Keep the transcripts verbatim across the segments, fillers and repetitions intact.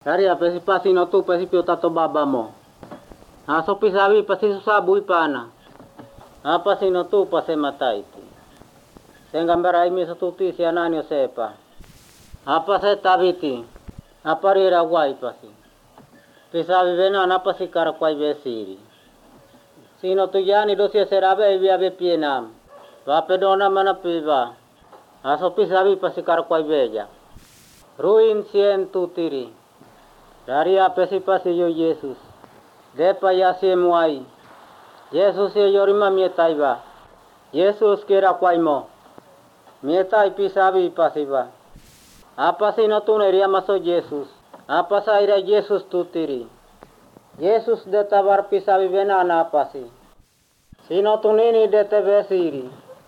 Dari apa si pasi no tu pasi pio tato baba mo. Ha so pisabi pasi susabu ipana. Apa si no tu pasi mata itu. Senggambar aimi satuti si ananio sepa. Apa se tabiti. Apa rira guai pasi. Pisabi vena napa si karakwai besiri. Sino tu yani dosia serabe via be pienam. Va pedona mana piva. Aso pisabi pasi karakwai beja. Ruin sien tutiri. Dari apa si pasi yo Yesus. Depa ya si muai. Yesus ye yorima mietaiba. Yesus kira kwaimo. Mietai pisabi pasiba. Apa si no tuneria maso Yesus. Apa sa ira Yesus tutiri. Yesus de tabar pisabi benana apa si. Sino tunini de te besiri.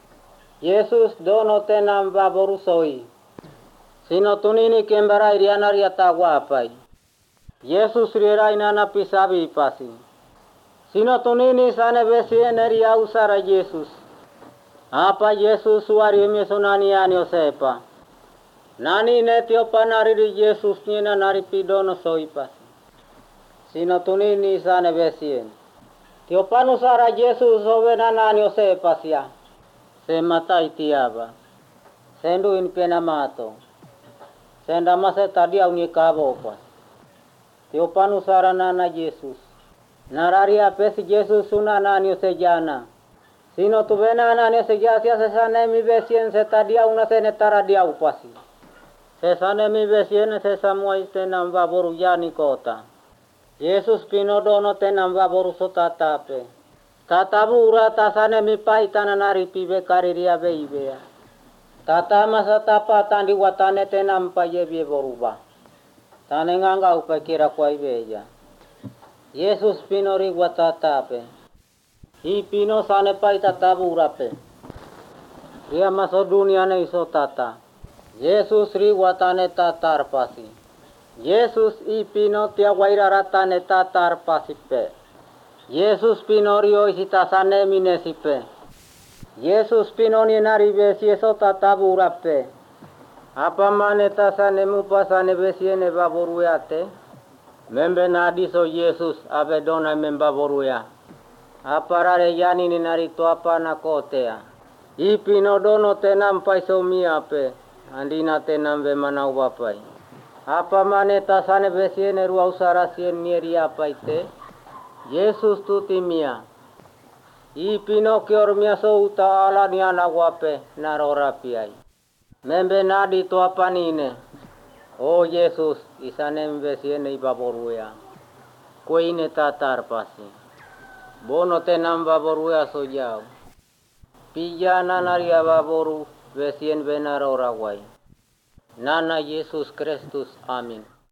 Yesus dono tenam baborusoi. Sino tunini kembara iriana riata wapai. Yesus rira inana pisabi pasi. Sino tunini sane besien ria usara Yesus. Apa Yesus suari mesonani anio sepa. Nani netio panari Yesus nina nari pidono soi pasi. Sino tunini sane besien. Tio panusara Yesus ovenana anio sepa sia. Se matai tiaba. Sendu in penamato. Senda mase tadi au ni kabo pas. Tio panusara nana Yesus. Nararia pesi Yesus sunana anio sejana. Sino tu venana anio sejasia sesane mi besien se tadi au na sene taradia upasi. Sesane mi besien se samua istenam vaboru yani kota. Yesus pinodono tenam vaboru sotatape. Tatabu ura tasane mi paitana nari pibe kariria beibea. Tata masa tapa tandi watane tenam pa yebie boruba. Tane nganga upakira kwa ibeja. Yesus pinori watatape. Hi pino sane paita tabu urape. Ria maso dunia ne iso tata. Yesus ri watane tatar pasi. Yesus i pino tia waira ratane tatar pasipe. Yesus pinorio isitasane minesipe. Yesus pinoni nari besi eso tatabu urape. Apa mane tasane mupasane besiene baboruate. Membe nadiso Yesus abedona membaboruya. Apa rare yani ni nari to apa nakotea. Ipino dono tenam paiso miape. Andina tenam be manau bapai. Apa mane tasane besiene rua usara sien nieri apa ite. Yesus tutimia. Ipino kior miaso uta ala ni anawape narora piai. Membe nadi to apa nine. Oh Yesus isane mbesiene ibaboruya. Koine tatar pasi. Bono tenam baboruya sojau. Pijana naria baboru besien benarora wai. Nana Yesus Kristus amin.